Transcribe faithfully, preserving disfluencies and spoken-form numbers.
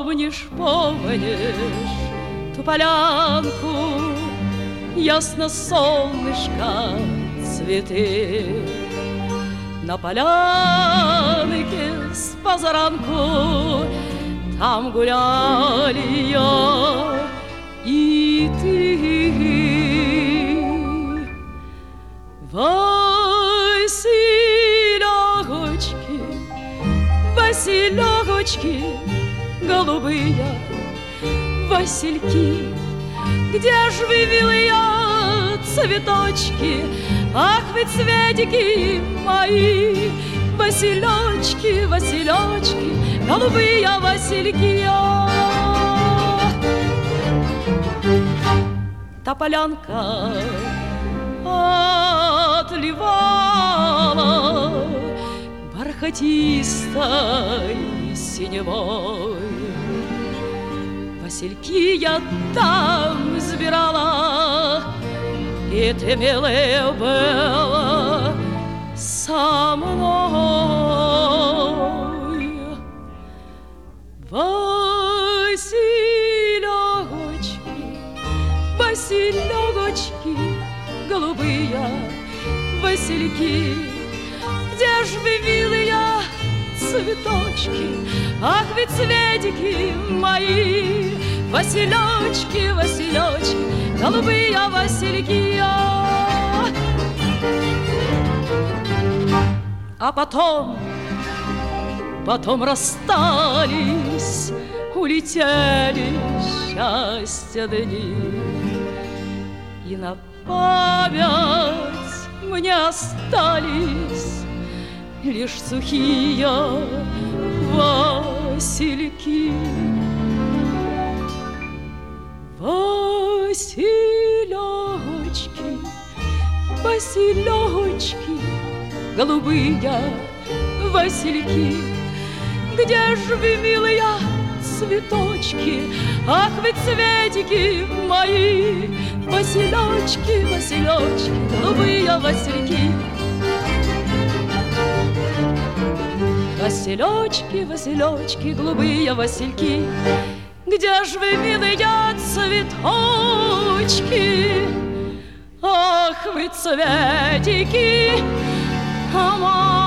Помнишь, помнишь ту полянку, ясно солнышко, цветы. На полянке с позаранку там гуляли я и ты. Василёчки, Василёчки, голубые васильки, где ж вы, милые цветочки? Ах, вы цветики мои, Василёчки, Василёчки, голубые васильки. Та полянка отливала бархатистой синевой. Васильки я там сбирала, и ты, милая, была со мной. Василёчки, Василёчки, голубые васильки, где ж вы, милые цветочки? Ах, вы цветики мои, Василёчки, Василёчки, голубые васильки. А потом, потом расстались, улетели счастья дни, и на память мне остались лишь сухие васильки. Василёчки, Василёчки, голубые васильки, где ж вы, милые цветочки? Ах, вы цветики мои, Василёчки, Василёчки, голубые васильки. Василёчки, Василёчки, голубые васильки, где ж вы, милые цветочки? Ах, вы цветики мои.